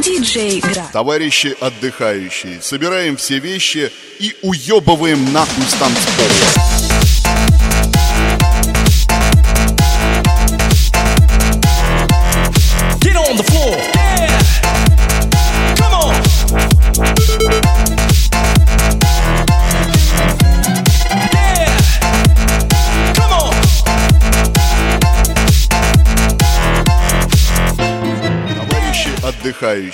Диджей Град. Товарищи отдыхающие, собираем все вещи и уебываем нахуй с танцпола. Get on the floor, yeah. Come on. Yeah. Come on. Товарищи отдыхающие,